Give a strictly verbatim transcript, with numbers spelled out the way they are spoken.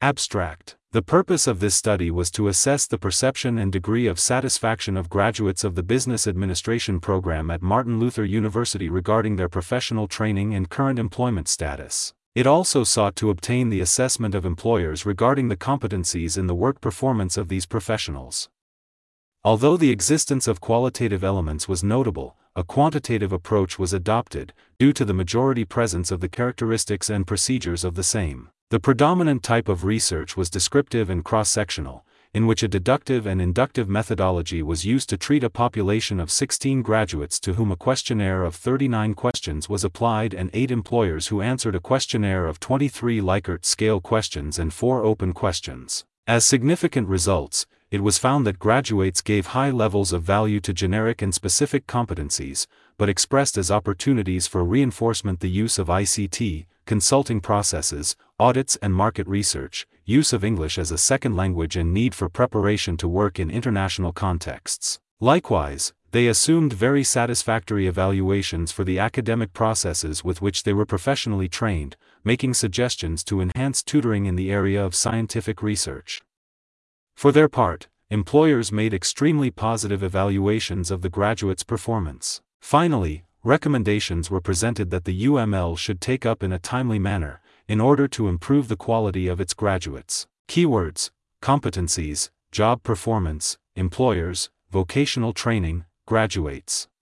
Abstract. The purpose of this study was to assess the perception and degree of satisfaction of graduates of the Business Administration program at Martin Luther University regarding their professional training and current employment status. It also sought to obtain the assessment of employers regarding the competencies in the work performance of these professionals. Although the existence of qualitative elements was notable, a quantitative approach was adopted, due to the majority presence of the characteristics and procedures of the same. The predominant type of research was descriptive and cross-sectional, in which a deductive and inductive methodology was used to treat a population of sixteen graduates to whom a questionnaire of thirty-nine questions was applied and eight employers who answered a questionnaire of twenty-three Likert scale questions and four open questions. As significant results, it was found that graduates gave high levels of value to generic and specific competencies, but expressed as opportunities for reinforcement the use of I C T, consulting processes, audits and market research, use of English as a second language and need for preparation to work in international contexts. Likewise, they assumed very satisfactory evaluations for the academic processes with which they were professionally trained, making suggestions to enhance tutoring in the area of scientific research. For their part, employers made extremely positive evaluations of the graduates' performance. Finally, recommendations were presented that the U M L should take up in a timely manner, in order to improve the quality of its graduates. Keywords: competencies, job performance, employers, vocational training, graduates.